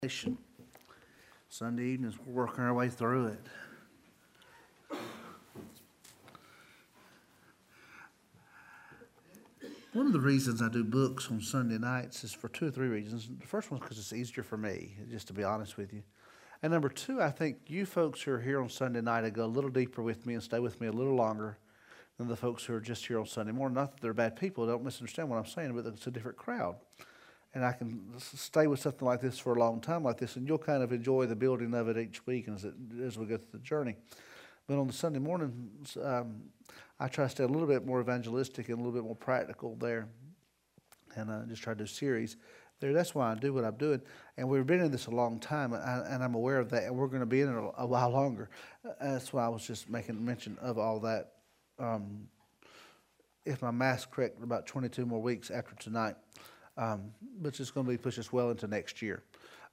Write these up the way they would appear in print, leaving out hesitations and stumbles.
Sunday evenings, we're working our way through it. One of the reasons I do books on Sunday nights is for two or three reasons. The first one is because it's easier for me, just to be honest with you. And number two, I think you folks who are here on Sunday night go a little deeper with me and stay with me a little longer than the folks who are just here on Sunday morning. Not that they're bad people, don't misunderstand what I'm saying, but it's a different crowd. And I can stay with something like this for a long time like this, and you'll kind of enjoy the building of it each week as we go through the journey. But on the Sunday mornings, I try to stay a little bit more evangelistic and a little bit more practical there, and just try to do series there. That's why I do what I'm doing. And we've been in this a long time, and I'm aware of that, and we're going to be in it a while longer. That's why I was just making mention of all that. If my math's correct, about 22 more weeks after tonight. Which is going to be push us well into next year,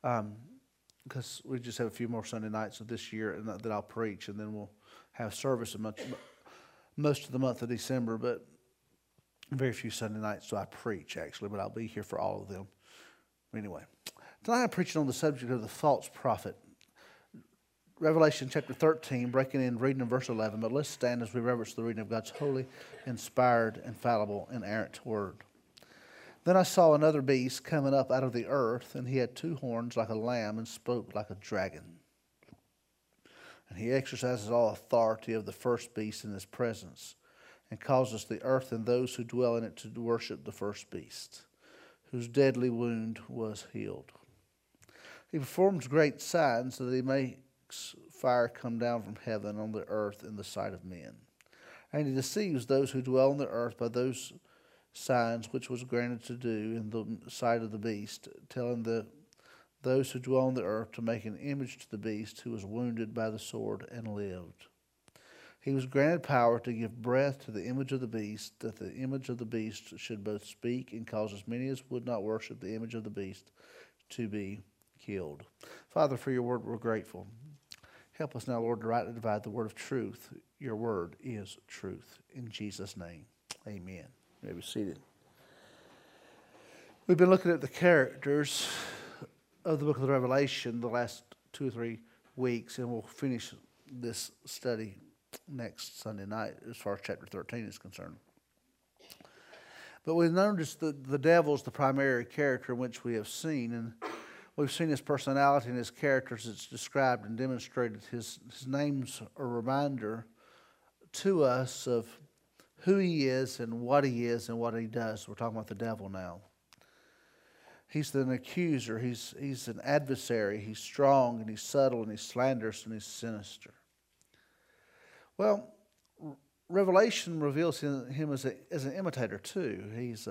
because we just have a few more Sunday nights of this year and that I'll preach, and then we'll have service most of the month of December, but very few Sunday nights do I preach, actually, but I'll be here for all of them. Anyway, tonight I'm preaching on the subject of the false prophet. Revelation chapter 13, breaking in, reading in verse 11, but let's stand as we reverence the reading of God's holy, inspired, infallible, inerrant word. Then I saw another beast coming up out of the earth, and he had two horns like a lamb and spoke like a dragon. And he exercises all authority of the first beast in his presence, and causes the earth and those who dwell in it to worship the first beast, whose deadly wound was healed. He performs great signs so that he makes fire come down from heaven on the earth in the sight of men. And he deceives those who dwell on the earth by those signs which was granted to do in the sight of the beast, telling those who dwell on the earth to make an image to the beast who was wounded by the sword and lived. He was granted power to give breath to the image of the beast, that the image of the beast should both speak and cause as many as would not worship the image of the beast to be killed. Father, for your word we're grateful. Help us now, Lord, to rightly divide the word of truth. Your word is truth. In Jesus' name, amen. You may be seated. We've been looking at the characters of the book of the Revelation the last 2 or 3 weeks, and we'll finish this study next Sunday night as far as chapter 13 is concerned. But we've noticed that the devil is the primary character in which we have seen, and we've seen his personality and his characters. It's described and demonstrated. His name's a reminder to us of who he is and what he does. We're talking about the devil now. He's an accuser. He's an adversary. He's strong and he's subtle and he's slanderous and he's sinister. Well, Revelation reveals him as an imitator too.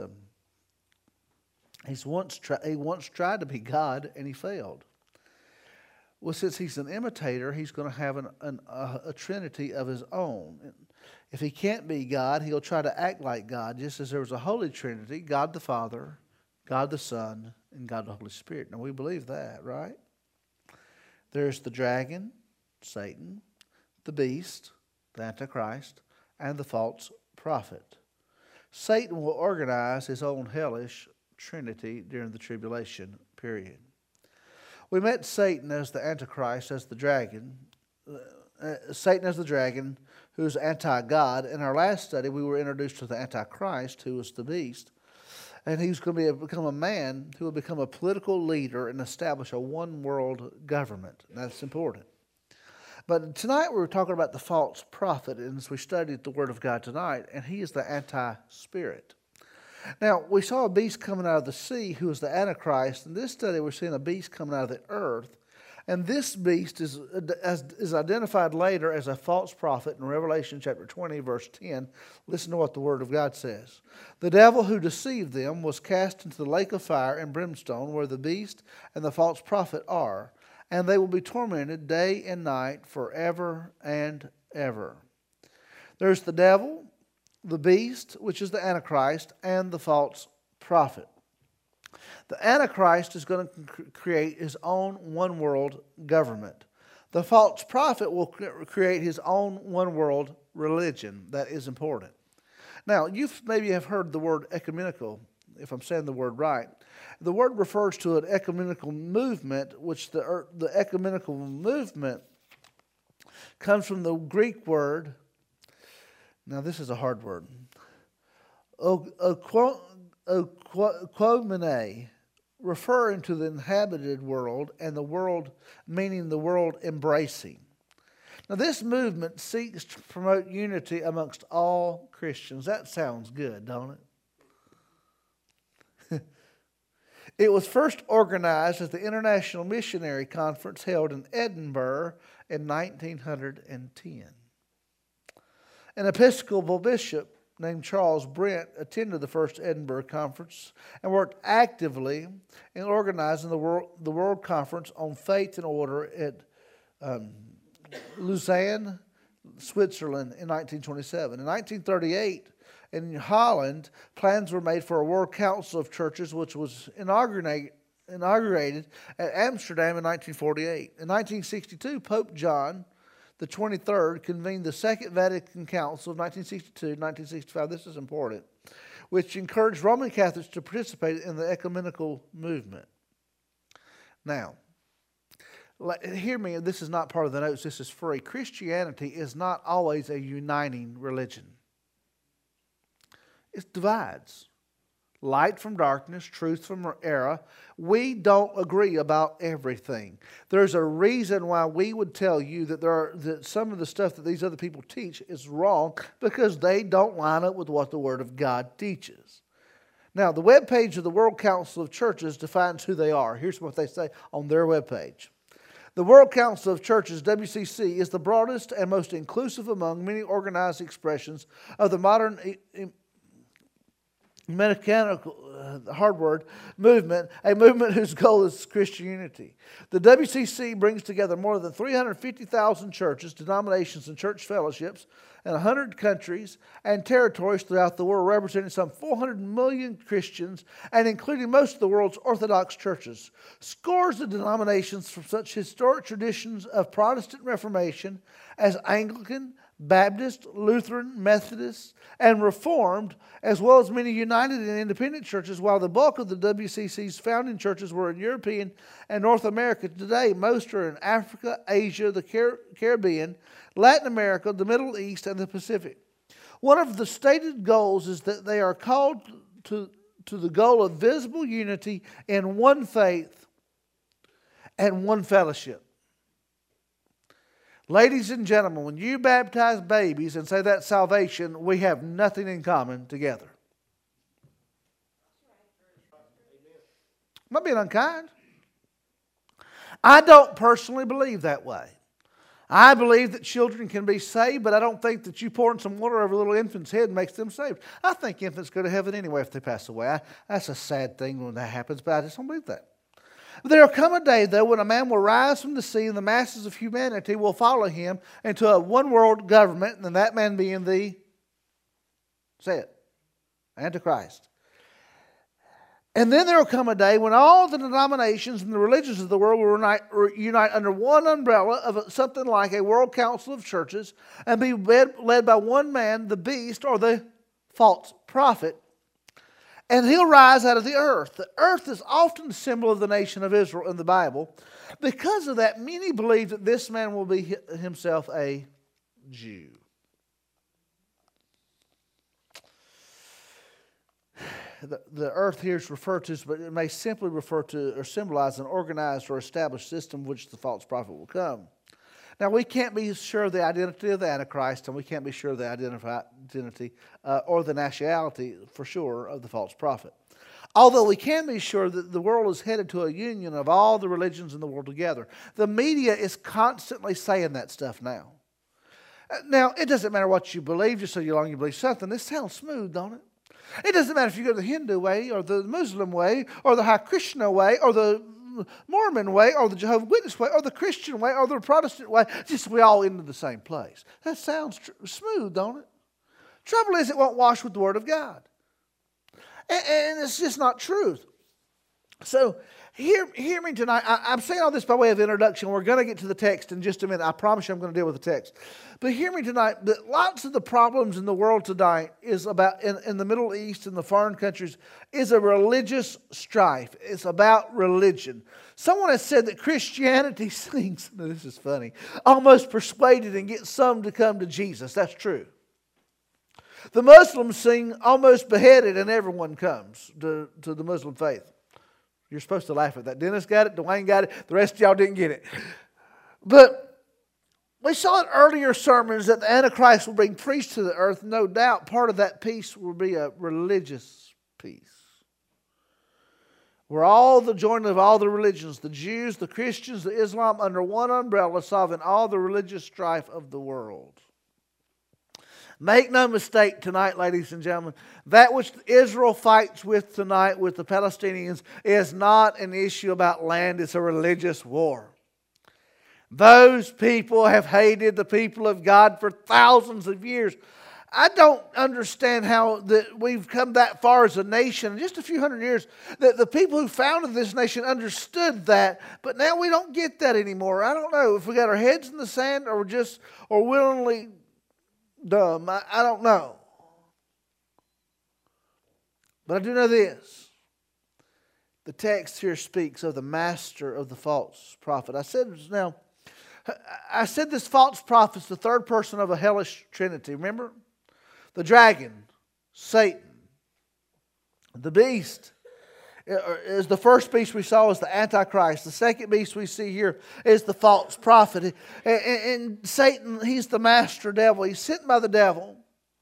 He once tried to be God and he failed. Well, since he's an imitator, he's going to have a trinity of his own. If he can't be God, he'll try to act like God, just as there was a Holy Trinity, God the Father, God the Son, and God the Holy Spirit. Now, we believe that, right? There's the dragon, Satan, the beast, the Antichrist, and the false prophet. Satan will organize his own hellish trinity during the tribulation period. We met Satan as the Antichrist, as the dragon. Satan as the dragon, who is anti-God. In our last study, we were introduced to the Antichrist, who was the beast. And he's going to become a man who will become a political leader and establish a one-world government. That's important. But tonight we're talking about the false prophet, and as we studied the Word of God tonight, and he is the anti-spirit. Now, we saw a beast coming out of the sea who is the Antichrist. In this study, we're seeing a beast coming out of the earth. And this beast is identified later as a false prophet in Revelation chapter 20, verse 10. Listen to what the Word of God says. The devil who deceived them was cast into the lake of fire and brimstone, where the beast and the false prophet are. And they will be tormented day and night forever and ever. There's the devil, the beast, which is the Antichrist, and the false prophet. The Antichrist is going to create his own one-world government. The false prophet will create his own one-world religion. That is important. Now, you maybe have heard the word ecumenical if I'm saying the word right. The word refers to an ecumenical movement, which the ecumenical movement comes from the Greek word. Now this is a hard word. Oikoumene, referring to the inhabited world, and the world meaning the world embracing. Now this movement seeks to promote unity amongst all Christians. That sounds good, don't it? It was first organized at the International Missionary Conference held in Edinburgh in 1910. An Episcopal bishop named Charles Brent attended the first Edinburgh Conference and worked actively in organizing the World Conference on Faith and Order at Lausanne, Switzerland in 1927. In 1938, in Holland, plans were made for a World Council of Churches, which was inaugurated at Amsterdam in 1948. In 1962, Pope John the 23rd convened the Second Vatican Council of 1962-1965. This is important, which encouraged Roman Catholics to participate in the ecumenical movement. Now, hear me, this is not part of the notes, this is free. Christianity is not always a uniting religion. It divides. Light from darkness, truth from error. We don't agree about everything. There's a reason why we would tell you that some of the stuff that these other people teach is wrong, because they don't line up with what the Word of God teaches. Now, the webpage of the World Council of Churches defines who they are. Here's what they say on their webpage. The World Council of Churches, WCC, is the broadest and most inclusive among many organized expressions of the modern movement, a movement whose goal is Christian unity. The WCC brings together more than 350,000 churches, denominations, and church fellowships in 100 countries and territories throughout the world, representing some 400 million Christians and including most of the world's Orthodox churches. Scores of denominations from such historic traditions of Protestant Reformation as Anglican, Baptist, Lutheran, Methodist, and Reformed, as well as many united and independent churches, while the bulk of the WCC's founding churches were in European and North America. Today, most are in Africa, Asia, the Caribbean, Latin America, the Middle East, and the Pacific. One of the stated goals is that they are called to the goal of visible unity in one faith and one fellowship. Ladies and gentlemen, when you baptize babies and say that's salvation, we have nothing in common together. I'm not being unkind. I don't personally believe that way. I believe that children can be saved, but I don't think that you pouring some water over a little infant's head makes them saved. I think infants go to heaven anyway if they pass away. That's a sad thing when that happens, but I just don't believe that. There will come a day, though, when a man will rise from the sea and the masses of humanity will follow him into a one-world government, and that man being say it, Antichrist. And then there will come a day when all the denominations and the religions of the world will unite under one umbrella of something like a World Council of Churches and be led by one man, the beast or the false prophet. And he'll rise out of the earth. The earth is often a symbol of the nation of Israel in the Bible. Because of that, many believe that this man will be himself a Jew. The earth here is referred to, but it may simply refer to or symbolize an organized or established system which the false prophet will come. Now, we can't be sure of the identity of the Antichrist, and we can't be sure of the identity or the nationality, for sure, of the false prophet. Although we can be sure that the world is headed to a union of all the religions in the world together. The media is constantly saying that stuff now. Now, it doesn't matter what you believe, just so long you believe something. This sounds smooth, don't it? It doesn't matter if you go the Hindu way, or the Muslim way, or the Hare Krishna way, or the Mormon way, or the Jehovah's Witness way, or the Christian way, or the Protestant way. Just we all end in the same place. That sounds smooth, don't it? Trouble is, it won't wash with the Word of God. And it's just not truth. So Hear me tonight. I'm saying all this by way of introduction. We're going to get to the text in just a minute. I promise you I'm going to deal with the text. But hear me tonight, that lots of the problems in the world tonight is about, in the Middle East and the foreign countries, is a religious strife. It's about religion. Someone has said that Christianity sings, this is funny, almost persuaded and gets some to come to Jesus. That's true. The Muslims sing almost beheaded and everyone comes to the Muslim faith. You're supposed to laugh at that. Dennis got it. Dwayne got it. The rest of y'all didn't get it. But we saw in earlier sermons that the Antichrist will bring peace to the earth. No doubt part of that peace will be a religious peace. Where all the joining of all the religions, the Jews, the Christians, the Islam, under one umbrella, solving all the religious strife of the world. Make no mistake tonight, ladies and gentlemen, that which Israel fights with tonight with the Palestinians is not an issue about land, it's a religious war. Those people have hated the people of God for thousands of years. I don't understand how that we've come that far as a nation in just a few hundred years, that the people who founded this nation understood that, but now we don't get that anymore. I don't know if we got our heads in the sand or willingly dumb. I don't know. But I do know this. The text here speaks of the master of the false prophet. I said this false prophet is the third person of a hellish trinity. Remember? The dragon, Satan. The beast is the first beast we saw is the Antichrist. The second beast we see here is the false prophet. And Satan, he's the master devil. He's sent by the devil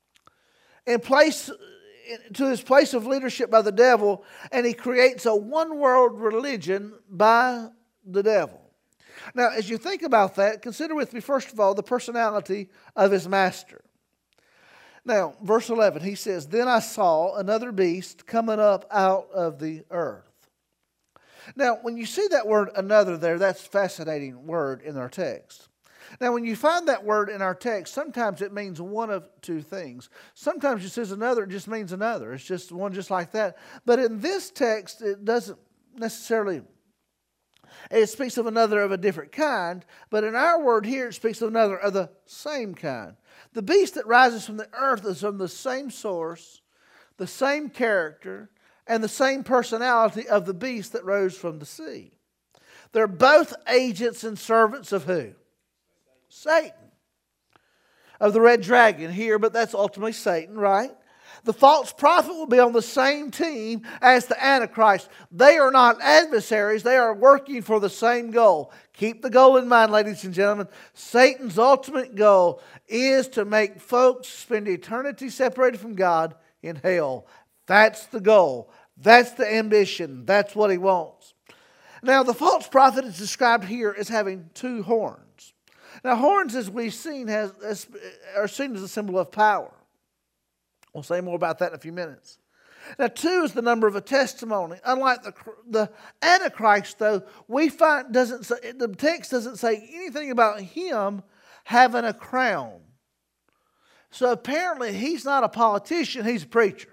to his place of leadership by the devil, and he creates a one-world religion by the devil. Now, as you think about that, consider with me, first of all, the personality of his master. Now, verse 11, he says, "Then I saw another beast coming up out of the earth." Now, when you see that word another there, that's a fascinating word in our text. Now, when you find that word in our text, sometimes it means one of two things. Sometimes it says another, it just means another. It's just one just like that. But in this text, it doesn't necessarily, it speaks of another of a different kind. But in our word here, it speaks of another of the same kind. The beast that rises from the earth is from the same source, the same character, and the same personality of the beast that rose from the sea. They're both agents and servants of who? Satan. Of the red dragon here, but that's ultimately Satan, right? The false prophet will be on the same team as the Antichrist. They are not adversaries. They are working for the same goal. Keep the goal in mind, ladies and gentlemen. Satan's ultimate goal is to make folks spend eternity separated from God in hell. That's the goal. That's the ambition. That's what he wants. Now, the false prophet is described here as having two horns. Now, horns, as we've seen, are seen as a symbol of power. We'll say more about that in a few minutes. Now, 2 is the number of a testimony. Unlike the Antichrist, though, we find the text doesn't say anything about him having a crown. So apparently, he's not a politician; he's a preacher.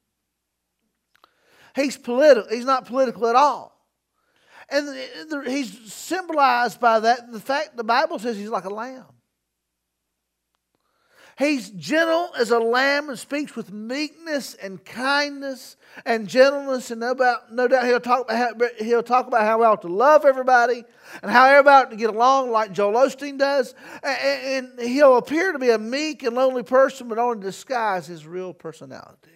He's political. He's not political at all, and he's symbolized by that the fact the Bible says he's like a lamb. He's gentle as a lamb and speaks with meekness and kindness and gentleness. And no doubt he'll talk about how we ought to love everybody and how everybody ought to get along like Joel Osteen does. And he'll appear to be a meek and lonely person, but only disguise his real personality.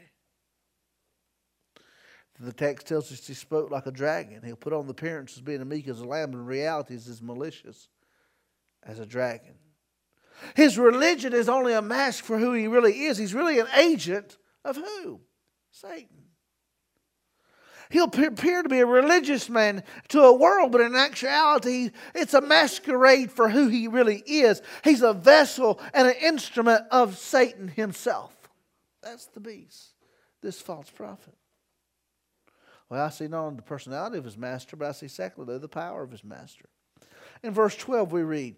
The text tells us he spoke like a dragon. He'll put on the appearance as being as meek as a lamb, but in reality is as malicious as a dragon. His religion is only a mask for who he really is. He's really an agent of who? Satan. He'll appear to be a religious man to a world, but in actuality, it's a masquerade for who he really is. He's a vessel and an instrument of Satan himself. That's the beast, this false prophet. Well, I see not only the personality of his master, but I see secondly the power of his master. In verse 12 we read,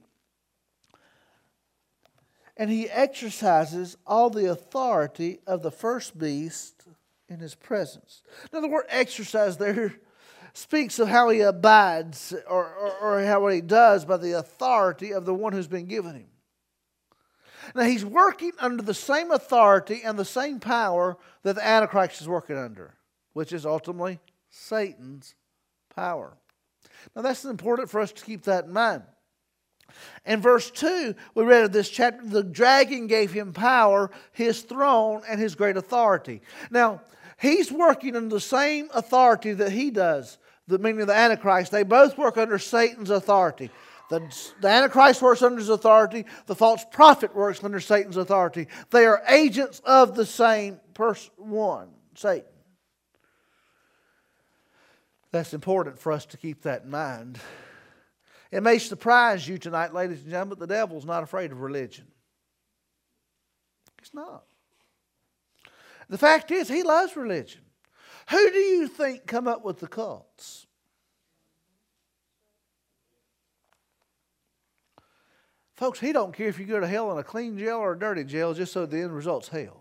"And he exercises all the authority of the first beast in his presence." Now the word exercise there speaks of how he abides or how what he does by the authority of the one who's been given him. Now, he's working under the same authority and the same power that the Antichrist is working under, which is ultimately Satan's power. Now, that's important for us to keep that in mind. In verse 2, we read of this chapter, the dragon gave him power, his throne, and his great authority. Now, he's working under the same authority that he does, meaning the Antichrist. They both work under Satan's authority. The Antichrist works under his authority. The false prophet works under Satan's authority. They are agents of the same one, Satan. That's important for us to keep that in mind. It may surprise you tonight, ladies and gentlemen, but the devil's not afraid of religion. He's not. The fact is, he loves religion. Who do you think come up with the cults? Folks, he don't care if you go to hell in a clean jail or a dirty jail, just so the end result's hell.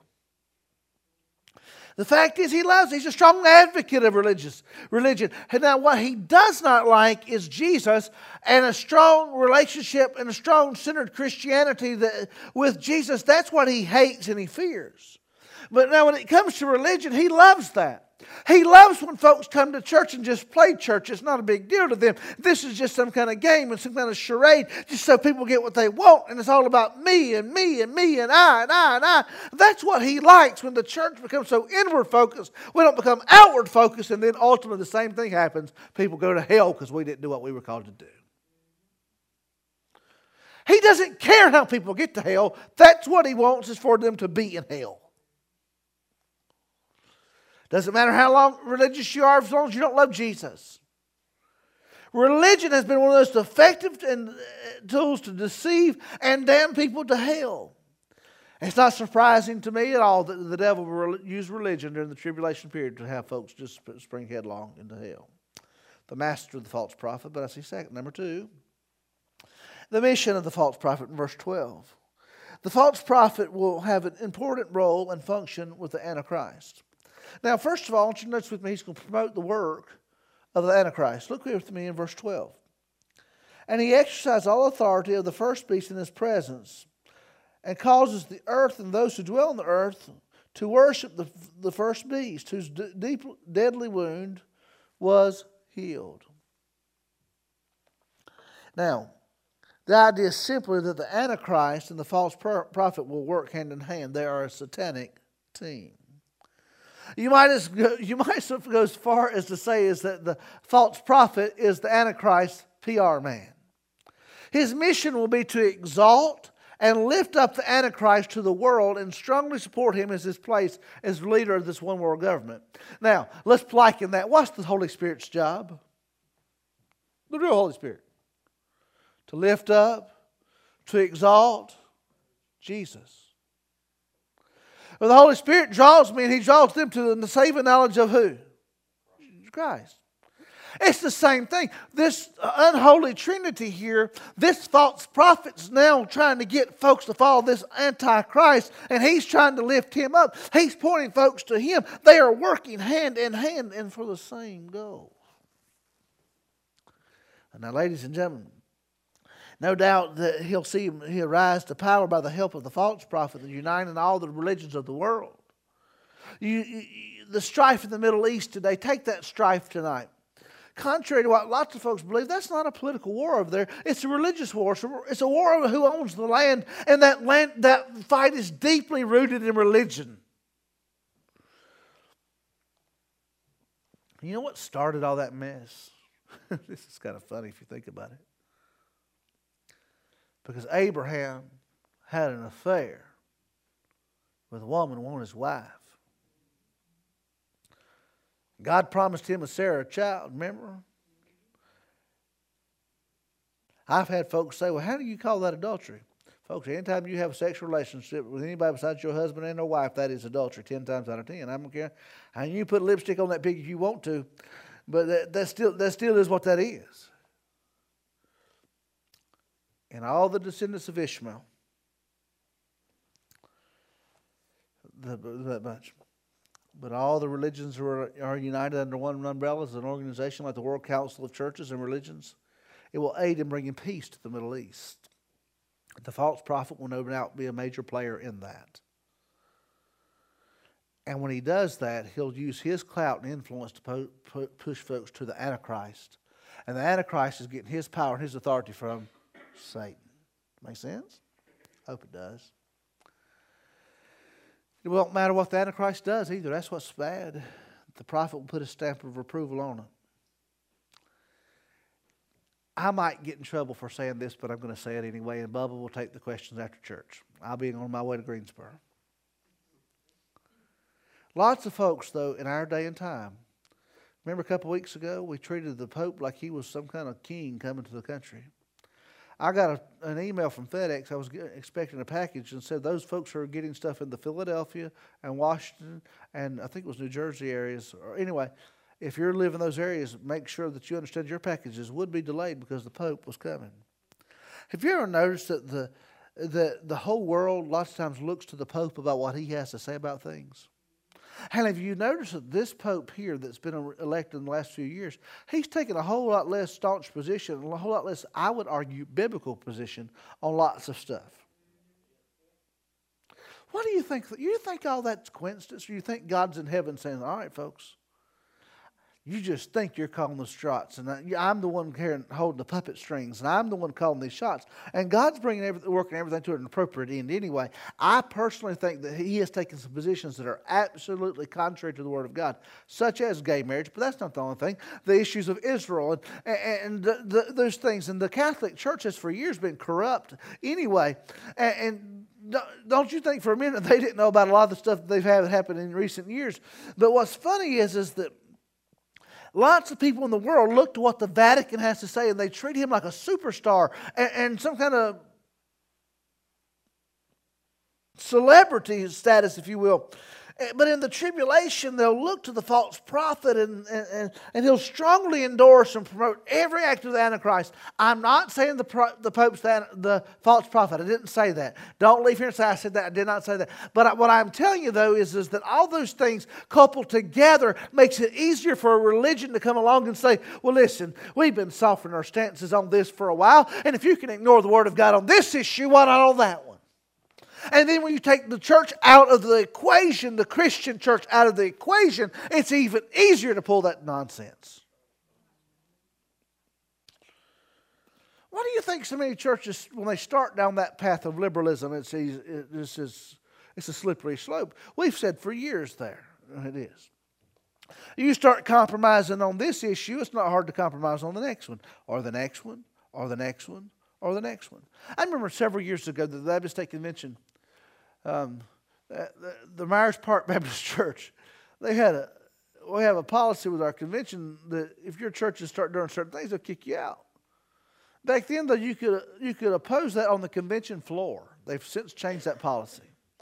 The fact is, he's a strong advocate of religion. And now what he does not like is Jesus and a strong relationship and a strong centered Christianity with Jesus. That's what he hates and he fears. But now when it comes to religion, he loves that. He loves when folks come to church and just play church. It's not a big deal to them. This is just some kind of game and some kind of charade just so people get what they want. And it's all about me and me and me and I and I and I. That's what he likes when the church becomes so inward focused. We don't become outward focused, and then ultimately the same thing happens. People go to hell because we didn't do what we were called to do. He doesn't care how people get to hell. That's what he wants, is for them to be in hell. Doesn't matter how long religious you are, as long as you don't love Jesus. Religion has been one of the most effective tools to deceive and damn people to hell. It's not surprising to me at all that the devil will use religion during the tribulation period to have folks just spring headlong into hell. The master of the false prophet, but I see second. Number 2, the mission of the false prophet in verse 12. The false prophet will have an important role and function with the Antichrist. Now, first of all, I want you to notice with me, he's going to promote the work of the Antichrist. Look here with me in verse 12. And he exercises all authority of the first beast in his presence, and causes the earth and those who dwell on the earth to worship the first beast, whose deep, deadly wound was healed. Now, the idea is simply that the Antichrist and the false prophet will work hand in hand. They are a satanic team. You might go as far as to say is that the false prophet is the Antichrist's PR man. His mission will be to exalt and lift up the Antichrist to the world and strongly support him as his place as leader of this one world government. Now, let's liken that. What's the Holy Spirit's job? The real Holy Spirit. To lift up, to exalt Jesus. Well, the Holy Spirit draws me, and he draws them to the saving knowledge of who? Christ. It's the same thing. This unholy trinity here, this false prophet's now trying to get folks to follow this Antichrist, and he's trying to lift him up. He's pointing folks to him. They are working hand in hand and for the same goal. Now, ladies and gentlemen, no doubt that he'll rise to power by the help of the false prophet, uniting all the religions of the world. The strife in the Middle East today, take that strife tonight. Contrary to what lots of folks believe, that's not a political war over there. It's a religious war. It's a war over who owns the land, and that fight is deeply rooted in religion. You know what started all that mess? This is kind of funny if you think about it. Because Abraham had an affair with a woman who wasn't his wife. God promised him and Sarah a child, remember? I've had folks say, well, how do you call that adultery? Folks, anytime you have a sexual relationship with anybody besides your husband and your wife, that is adultery 10 times out of 10. I don't care. And you put lipstick on that pig if you want to, but that still is what that is. And all the descendants of Ishmael, that bunch, But all the religions are united under one umbrella as an organization like the World Council of Churches and Religions. It will aid in bringing peace to the Middle East. The false prophet will no doubt be a major player in that. And when he does that, he'll use his clout and influence to push folks to the Antichrist. And the Antichrist is getting his power and his authority from Satan. Make sense? Hope it does. It won't matter what the Antichrist does either. That's what's bad. The prophet will put a stamp of approval on it. I might get in trouble for saying this, but I'm going to say it anyway, and Bubba will take the questions after church. I'll be on my way to Greensboro. Lots of folks, though, in our day and time, remember a couple of weeks ago, we treated the Pope like he was some kind of king coming to the country. I got an email from FedEx. I was expecting a package and said those folks who are getting stuff in the Philadelphia and Washington and I think it was New Jersey areas. Or anyway, if you're living in those areas, make sure that you understand your packages would be delayed because the Pope was coming. Have you ever noticed that the whole world lots of times looks to the Pope about what he has to say about things? And have you noticed that this Pope here that's been elected in the last few years, he's taken a whole lot less staunch position, a whole lot less, I would argue, biblical position on lots of stuff. What do you think? You think all that's coincidence, or you think God's in heaven saying, all right, folks, you just think you're calling the shots, and I'm the one holding the puppet strings, and I'm the one calling these shots. And God's working everything to an appropriate end anyway. I personally think that He has taken some positions that are absolutely contrary to the Word of God, such as gay marriage, but that's not the only thing. The issues of Israel and those things. And the Catholic Church has for years been corrupt anyway. And don't you think for a minute they didn't know about a lot of the stuff that they've had happen in recent years? But what's funny is that lots of people in the world look to what the Vatican has to say and they treat him like a superstar and some kind of celebrity status, if you will. But in the tribulation, they'll look to the false prophet and he'll strongly endorse and promote every act of the Antichrist. I'm not saying the Pope's the false prophet. I didn't say that. Don't leave here and say I said that. I did not say that. But what I'm telling you, though, is that all those things coupled together makes it easier for a religion to come along and say, well, listen, we've been softening our stances on this for a while, and if you can ignore the Word of God on this issue, why not on that one? And then when you take the church out of the equation, the Christian church out of the equation, it's even easier to pull that nonsense. Why do you think so many churches, when they start down that path of liberalism, it's a slippery slope? We've said for years there, it is. You start compromising on this issue, it's not hard to compromise on the next one, or the next one, or the next one, or the next one. I remember several years ago, the Baptist State Convention, the Myers Park Baptist Church, we have a policy with our convention that if your churches start doing certain things, they'll kick you out. Back then, though, you could oppose that on the convention floor. They've since changed that policy.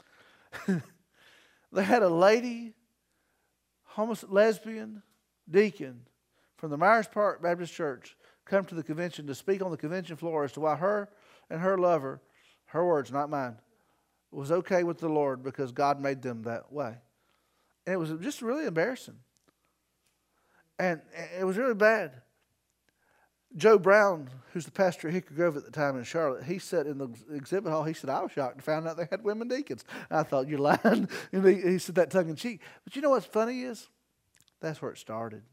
They had a lady, lesbian deacon from the Myers Park Baptist Church come to the convention to speak on the convention floor as to why her and her lover, her words, not mine, was okay with the Lord because God made them that way. And it was just really embarrassing. And it was really bad. Joe Brown, who's the pastor at Hickory Grove at the time in Charlotte, he said in the exhibit hall, he said, I was shocked and found out they had women deacons. And I thought, you're lying. And he said that tongue in cheek. But you know what's funny is? That's where it started.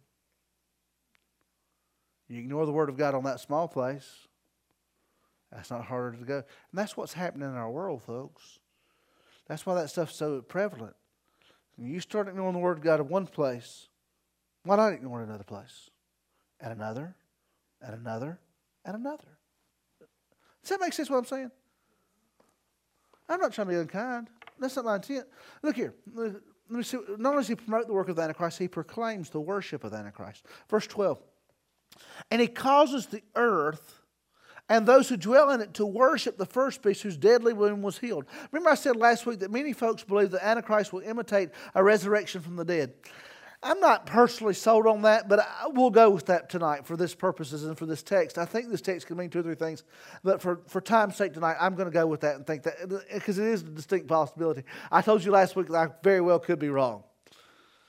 You ignore the Word of God on that small place, that's not harder to go. And that's what's happening in our world, folks. That's why that stuff's so prevalent. When you start ignoring the Word of God in one place, why not ignore another place? And another, and another, and another. Does that make sense what I'm saying? I'm not trying to be unkind. That's not my intent. Look here. Let me see. Not only does he promote the work of the Antichrist, he proclaims the worship of the Antichrist. Verse 12. And he causes the earth and those who dwell in it to worship the first beast whose deadly wound was healed. Remember I said last week that many folks believe the Antichrist will imitate a resurrection from the dead. I'm not personally sold on that, but we'll go with that tonight for this purposes and for this text. I think this text can mean 2 or 3 things, but for time's sake tonight, I'm going to go with that and think that, because it is a distinct possibility. I told you last week that I very well could be wrong.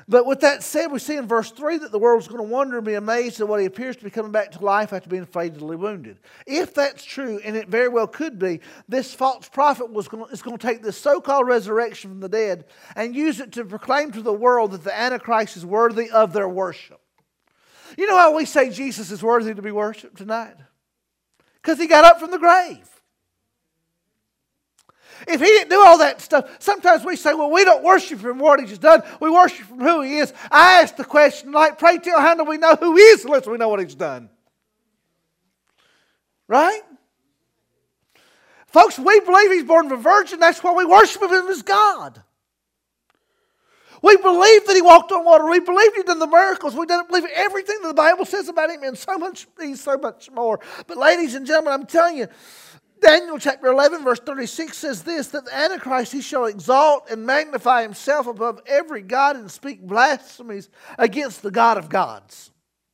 But with that said, we see in verse 3 that the world is going to wonder and be amazed at what he appears to be coming back to life after being fatally wounded. If that's true, and it very well could be, this false prophet is going to take this so-called resurrection from the dead and use it to proclaim to the world that the Antichrist is worthy of their worship. You know how we say Jesus is worthy to be worshipped tonight? Because he got up from the grave. If he didn't do all that stuff, sometimes we say, well, we don't worship him for what he's done. We worship him for who he is. I ask the question, like, pray tell, how do we know who he is unless we know what he's done? Right? Folks, we believe he's born of a virgin. That's why we worship him as God. We believe that he walked on water. We believe he did the miracles. We don't believe everything that the Bible says about him, and he's so much more. But ladies and gentlemen, I'm telling you, Daniel chapter 11 verse 36 says this, that the Antichrist, he shall exalt and magnify himself above every god and speak blasphemies against the God of gods.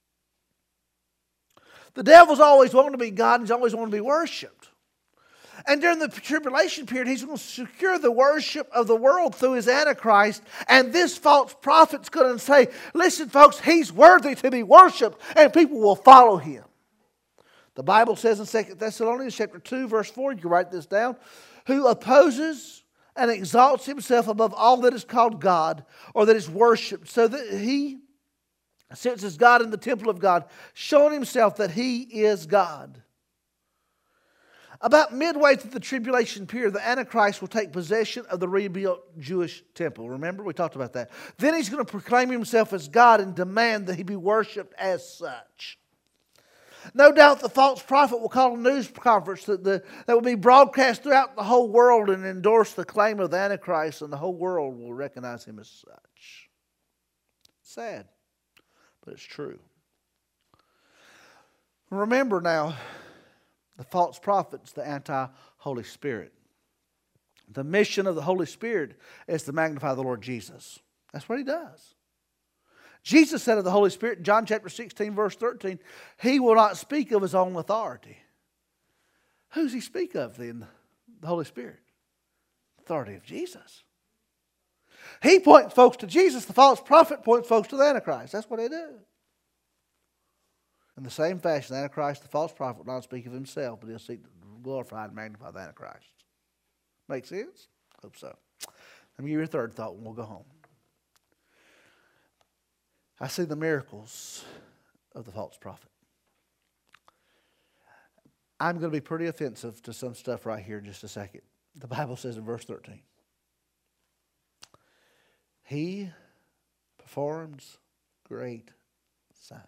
The devil's always wanting to be God and he's always wanting to be worshipped. And during the tribulation period, he's going to secure the worship of the world through his Antichrist. And this false prophet's going to say, listen folks, he's worthy to be worshipped and people will follow him. The Bible says in 2 Thessalonians chapter 2 verse 4, you can write this down, who opposes and exalts himself above all that is called God or that is worshipped, so that he sits as God in the temple of God, showing himself that he is God. About midway through the tribulation period, the Antichrist will take possession of the rebuilt Jewish temple. Remember, we talked about that. Then he's going to proclaim himself as God and demand that he be worshipped as such. No doubt the false prophet will call a news conference that will be broadcast throughout the whole world and endorse the claim of the Antichrist, and the whole world will recognize him as such. Sad, but it's true. Remember now, the false prophet's the anti-Holy Spirit. The mission of the Holy Spirit is to magnify the Lord Jesus. That's what he does. Jesus said of the Holy Spirit, John chapter 16, verse 13, he will not speak of his own authority. Who does he speak of then? The Holy Spirit. Authority of Jesus. He points folks to Jesus. The false prophet points folks to the Antichrist. That's what they do. In the same fashion, the Antichrist, the false prophet, will not speak of himself, but he'll seek to glorify and magnify the Antichrist. Make sense? Hope so. Let me give you a third thought and we'll go home. I see the miracles of the false prophet. I'm going to be pretty offensive to some stuff right here in just a second. The Bible says in verse 13, he performs great signs.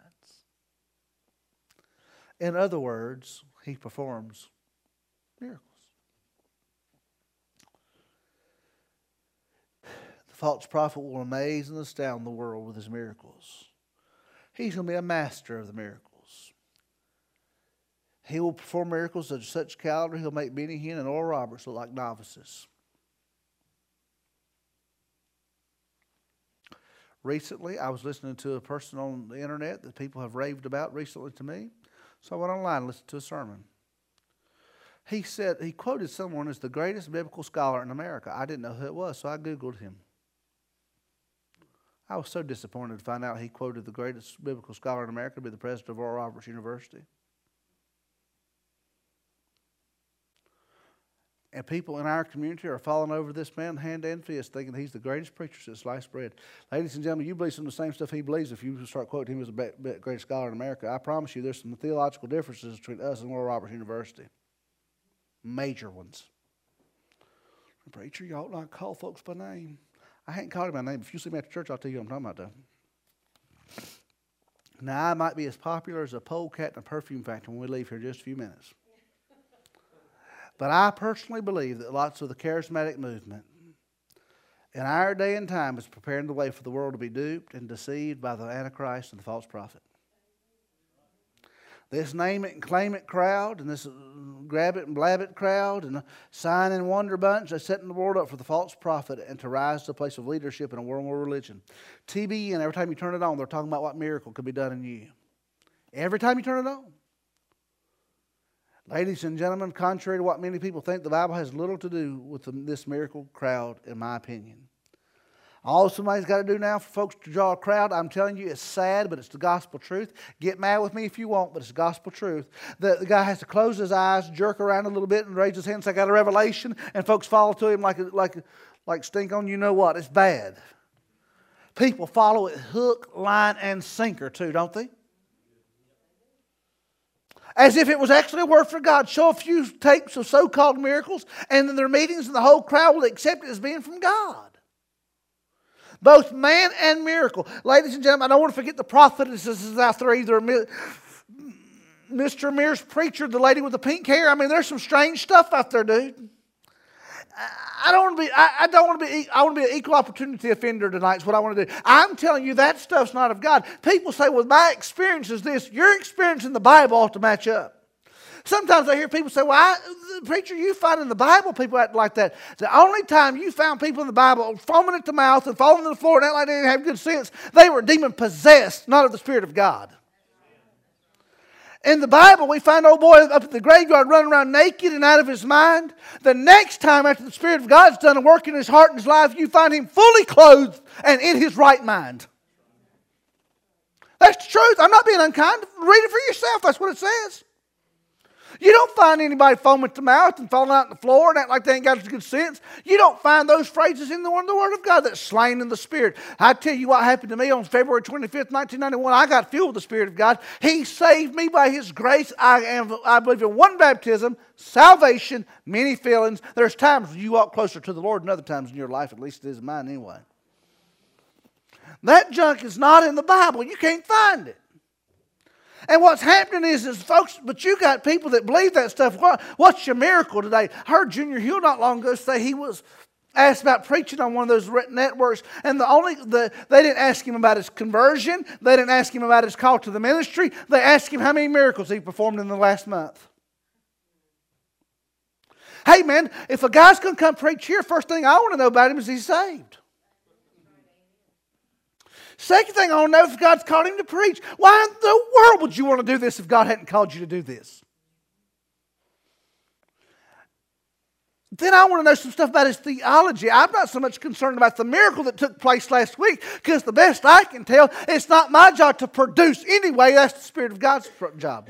In other words, he performs miracles. The false prophet will amaze and astound the world with his miracles. He's going to be a master of the miracles. He will perform miracles of such caliber, he'll make Benny Hinn and Oral Roberts look like novices. Recently, I was listening to a person on the internet that people have raved about recently to me. So I went online and listened to a sermon. He said, he quoted someone as the greatest biblical scholar in America. I didn't know who it was, so I Googled him. I was so disappointed to find out he quoted the greatest biblical scholar in America to be the president of Oral Roberts University. And people in our community are falling over this man hand and fist, thinking he's the greatest preacher since sliced bread. Ladies and gentlemen, you believe some of the same stuff he believes if you start quoting him as the greatest scholar in America. I promise you there's some theological differences between us and Oral Roberts University. Major ones. Preacher, you ought not call folks by name. I ain't called him by name. If you see me at the church, I'll tell you what I'm talking about, though. Now, I might be as popular as a polecat in a perfume factory when we leave here in just a few minutes. But I personally believe that lots of the charismatic movement in our day and time is preparing the way for the world to be duped and deceived by the Antichrist and the false prophet. This name it and claim it crowd and this grab it and blab it crowd and sign and wonder bunch, they're setting the world up for the false prophet and to rise to a place of leadership in a world war religion. TBN, every time you turn it on, they're talking about what miracle could be done in you. Every time you turn it on. Ladies and gentlemen, contrary to what many people think, the Bible has little to do with this miracle crowd, in my opinion. All somebody's got to do now for folks to draw a crowd, I'm telling you, it's sad, but it's the gospel truth. Get mad with me if you want, but it's gospel truth. The guy has to close his eyes, jerk around a little bit, and raise his hand and say, I got a revelation, and folks follow to him like stink on you know what. It's bad. People follow it hook, line, and sinker too, don't they? As if it was actually a word for God. Show a few tapes of so-called miracles, and in their meetings, and the whole crowd will accept it as being from God. Both man and miracle. Ladies and gentlemen, I don't want to forget the prophetesses out there, either Mr. Mears' preacher, the lady with the pink hair. I mean, there's some strange stuff out there, dude. I want to be an equal opportunity offender tonight is what I want to do. I'm telling you that stuff's not of God. People say, well, my experience is this. Your experience in the Bible ought to match up. Sometimes I hear people say, well, the preacher, you find in the Bible people act like that. The only time you found people in the Bible foaming at the mouth and falling to the floor and acting like they didn't have good sense, they were demon-possessed, not of the Spirit of God. In the Bible, we find old boy up at the graveyard running around naked and out of his mind. The next time after the Spirit of God's done a work in his heart and his life, you find him fully clothed and in his right mind. That's the truth. I'm not being unkind. Read it for yourself. That's what it says. You don't find anybody foaming at the mouth and falling out on the floor and act like they ain't got good sense. You don't find those phrases in the Word of God that's slain in the Spirit. I tell you what happened to me on February 25th, 1991. I got filled with the Spirit of God. He saved me by His grace. I believe in one baptism, salvation, many feelings. There's times when you walk closer to the Lord and other times in your life, at least it is mine anyway. That junk is not in the Bible. You can't find it. And what's happening is folks, but you got people that believe that stuff. What's your miracle today? I heard Junior Hill not long ago say he was asked about preaching on one of those networks, and they didn't ask him about his conversion. They didn't ask him about his call to the ministry. They asked him how many miracles he performed in the last month. Hey man, if a guy's going to come preach here, first thing I want to know about him is he's saved. Second thing I want to know if God's called him to preach. Why in the world would you want to do this if God hadn't called you to do this? Then I want to know some stuff about his theology. I'm not so much concerned about the miracle that took place last week, because the best I can tell, it's not my job to produce anyway. That's the Spirit of God's job.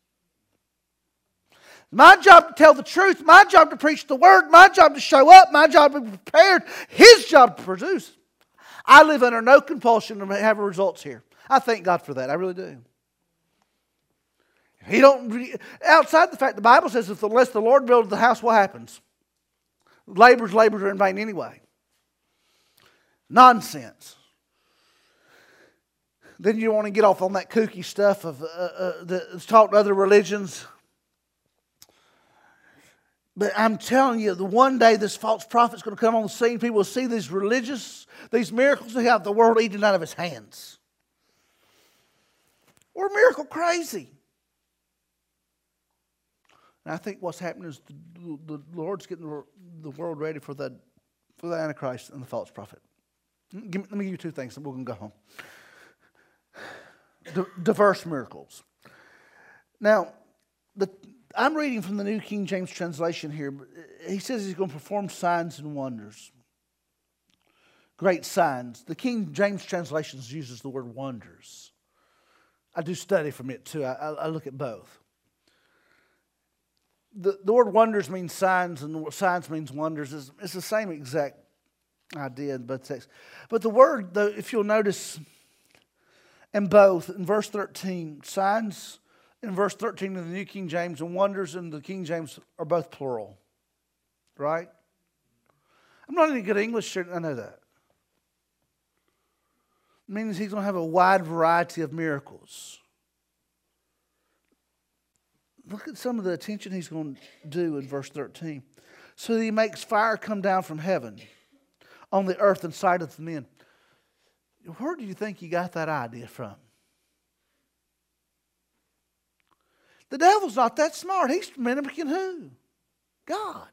My job to tell the truth, my job to preach the Word, my job to show up, my job to be prepared, his job to produce. I live under no compulsion to have results here. I thank God for that. I really do. Outside the fact, the Bible says, unless the Lord builds the house, what happens? Labors are in vain anyway. Nonsense. Then you want to get off on that kooky stuff that's taught in other religions. But I'm telling you, the one day this false prophet's going to come on the scene. People will see these miracles, they have the world eating out of his hands. We're miracle crazy. And I think what's happening is the Lord's getting the world ready for the Antichrist and the false prophet. Let me give you two things, and we're going to go home. Diverse miracles. Now, I'm reading from the New King James translation here. He says he's going to perform signs and wonders. Great signs. The King James translation uses the word wonders. I do study from it too. I look at both. The word wonders means signs, and signs means wonders. It's the same exact idea in both texts. But the word, though, if you'll notice in both, in verse 13, signs in verse 13 of the New King James and wonders in the King James are both plural. Right? I'm not any good English, I know that. It means he's going to have a wide variety of miracles. Look at some of the attention he's going to do in verse 13. So that he makes fire come down from heaven on the earth and sight the men. Where do you think he got that idea from? The devil's not that smart. He's mimicking who? God.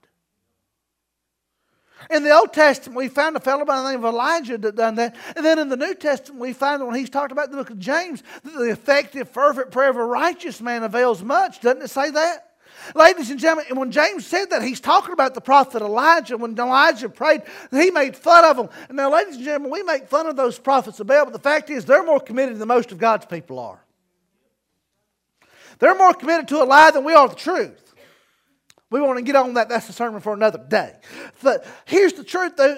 In the Old Testament, we found a fellow by the name of Elijah that done that. And then in the New Testament, we find when he's talked about in the book of James, that the effective, fervent prayer of a righteous man avails much. Doesn't it say that? Ladies and gentlemen, and when James said that, he's talking about the prophet Elijah. When Elijah prayed, he made fun of them. And now, ladies and gentlemen, we make fun of those prophets of Baal, but the fact is they're more committed than most of God's people are. They're more committed to a lie than we are to the truth. We want to get on that. That's a sermon for another day. But here's the truth, though.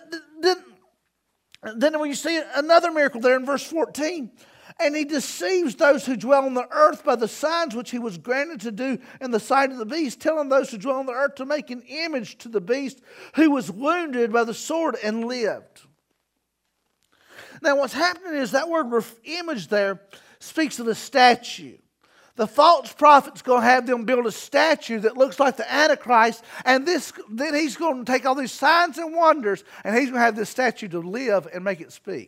Then when you see another miracle there in verse 14, and he deceives those who dwell on the earth by the signs which he was granted to do in the sight of the beast, telling those who dwell on the earth to make an image to the beast who was wounded by the sword and lived. Now what's happening is that word image there speaks of a statue. The false prophet's going to have them build a statue that looks like the Antichrist, and then he's going to take all these signs and wonders, and he's going to have this statue to live and make it speak.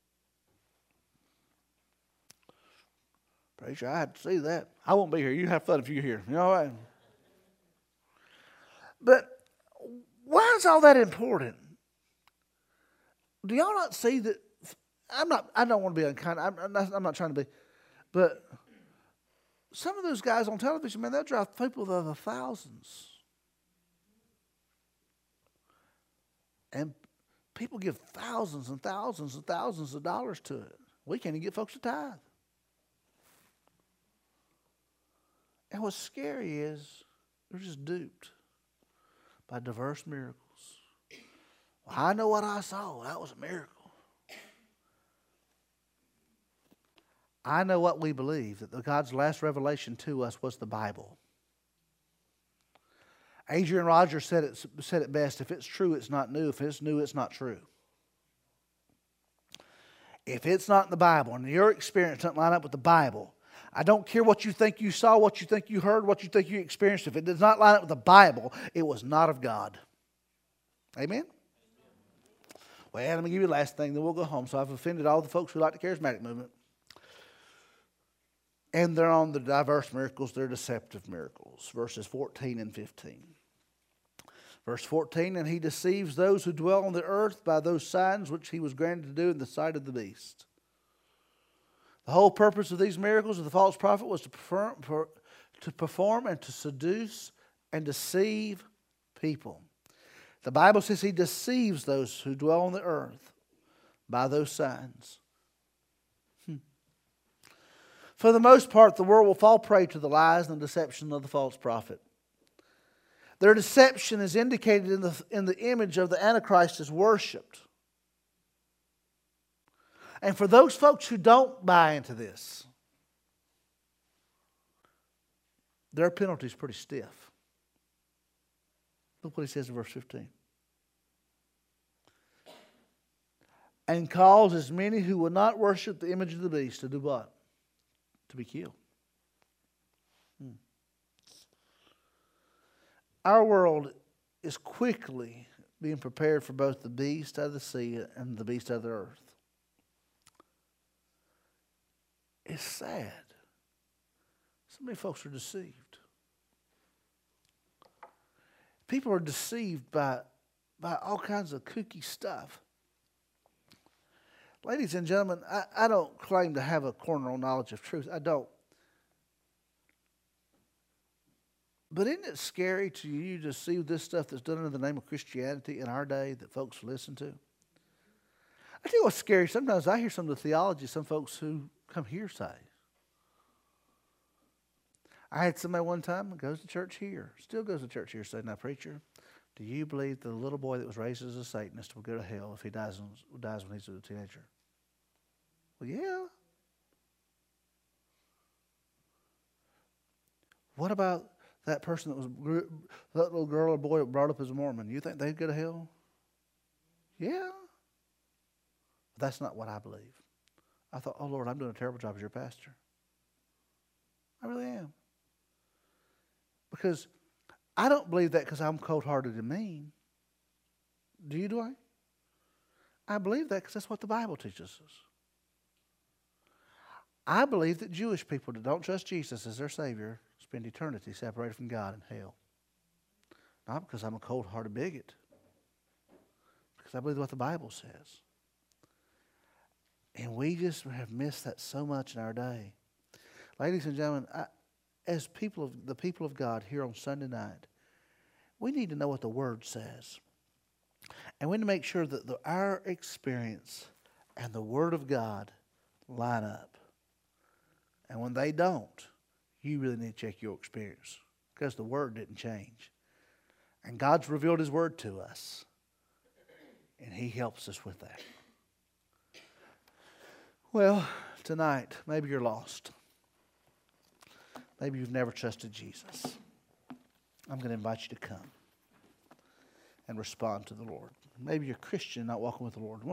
Preacher, I had to see that. I won't be here. You have fun if you're here. You know what? But why is all that important? Do y'all not see that? I don't want to be unkind. I'm not trying to be, but some of those guys on television, man, they'll drive people to the thousands. And people give thousands and thousands and thousands of dollars to it. We can't even get folks to tithe. And what's scary is they're just duped by diverse miracles. Well, I know what I saw. That was a miracle. I know what we believe, that God's last revelation to us was the Bible. Adrian Rogers said it best, if it's true, it's not new. If it's new, it's not true. If it's not in the Bible and your experience doesn't line up with the Bible, I don't care what you think you saw, what you think you heard, what you think you experienced. If it does not line up with the Bible, it was not of God. Amen? Well, let me give you the last thing, then we'll go home. So I've offended all the folks who like the charismatic movement. And they're on the diverse miracles, they're deceptive miracles. Verses 14 and 15. Verse 14, and he deceives those who dwell on the earth by those signs which he was granted to do in the sight of the beast. The whole purpose of these miracles of the false prophet was to perform and to seduce and deceive people. The Bible says he deceives those who dwell on the earth by those signs. For the most part, the world will fall prey to the lies and the deception of the false prophet. Their deception is indicated in the image of the Antichrist as worshipped. And for those folks who don't buy into this, their penalty is pretty stiff. Look what he says in verse 15. And cause as many who will not worship the image of the beast to do what? To be killed. Our world is quickly being prepared for both the beast of the sea and the beast of the earth. It's sad. So many folks are deceived. People are deceived by all kinds of kooky stuff. Ladies and gentlemen, I don't claim to have a corner knowledge of truth. I don't. But isn't it scary to you to see this stuff that's done in the name of Christianity in our day that folks listen to? I tell you what's scary. Sometimes I hear some of the theology some folks who come here say. I had somebody one time who goes to church here, still goes to church here, say, now preacher, do you believe the little boy that was raised as a Satanist will go to hell if he dies when he's a teenager? Well, yeah. What about that person that little girl or boy that brought up as a Mormon? You think they'd go to hell? Yeah. But that's not what I believe. I thought, oh Lord, I'm doing a terrible job as your pastor. I really am. Because I don't believe that because I'm cold-hearted and mean. Do you, do I? I believe that because that's what the Bible teaches us. I believe that Jewish people that don't trust Jesus as their Savior spend eternity separated from God in hell. Not because I'm a cold-hearted bigot. Because I believe what the Bible says. And we just have missed that so much in our day. Ladies and gentlemen, as the people of God here on Sunday night, we need to know what the Word says. And we need to make sure that our experience and the Word of God line up. And when they don't, you really need to check your experience, because the Word didn't change. And God's revealed His Word to us. And He helps us with that. Well, tonight, maybe you're lost. Maybe you've never trusted Jesus. I'm going to invite you to come and respond to the Lord. Maybe you're a Christian not walking with the Lord.